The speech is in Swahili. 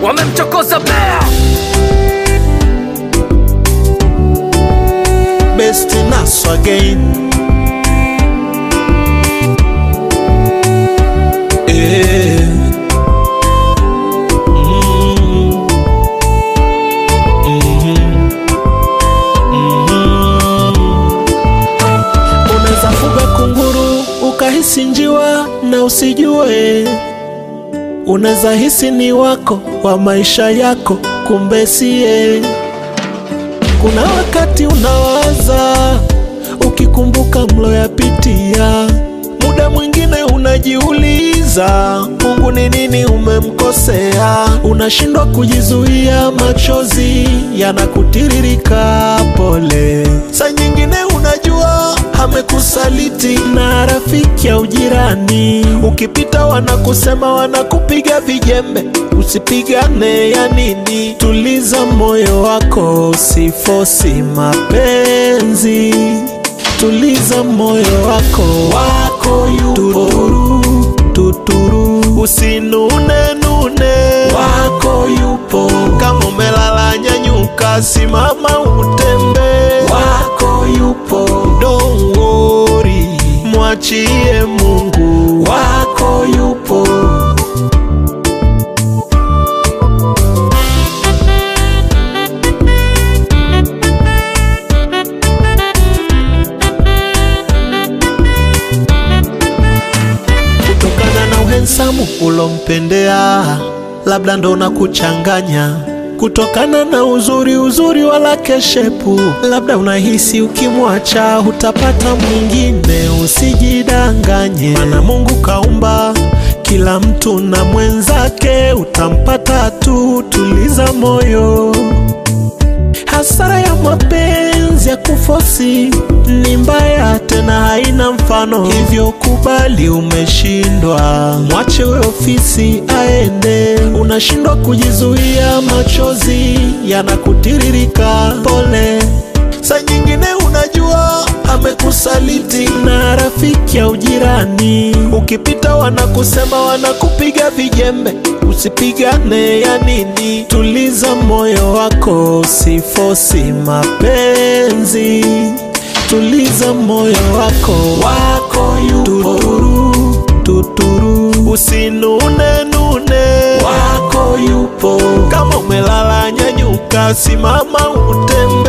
wamemchokoza bea. Best Naso again. Unaweza fuga kunguru ukahisi njiwa na usijue. Unaweza hisi ni wako wa maisha yako, kumbe siye. Kuna wakati unawaza ukikumbuka mloyapitia. Muda mwingine unajiuliza Mungu ni nini umemkosea. Unashindwa kujizuia, machozi yanakutiririka pole. Saa nyingine unajua amekusaliti na rafiki au jirani. Ukipita wanakusema, wanakupiga vijembe. Usipigane ya nini? Tuliza moyo wako, usifosi mapenzi. Tuliza moyo wako, wako yupo tuturu. Usinune nune, wako yupo. Kama umelala nyanyuka, simama utembe, wako yupo. Don't worry, mwachie Mungu, wako yupo. Samu ulompendea labda ndo na kuchanganya. Kutokana na uzuri wala keshepu, labda unahisi ukimwacha utapata mwingine. Usijidanganye, maana Mungu kaumba kila mtu na mwenzake, utampata tu. Tuliza moyo, hasara ya mapenzi ya kufosi ni mbaya, tena haina mfano. Hivyo kubali umeshindwa, mwache we ofisi aende. Unashindwa kujizuia, machozi yanakutiririka pole. Saa nyingine unajua amekusaliti na rafiki au jirani. Ukipita wanakusema, wanakupiga vijembe. Usipigane ya nini? Tuliza moyo wako, usifosi mapenzi. Tuliza moyo wako, wako yupo tuturu. Usinune nune, wako yupo. Kama umelala nyanyuka, simama utembe.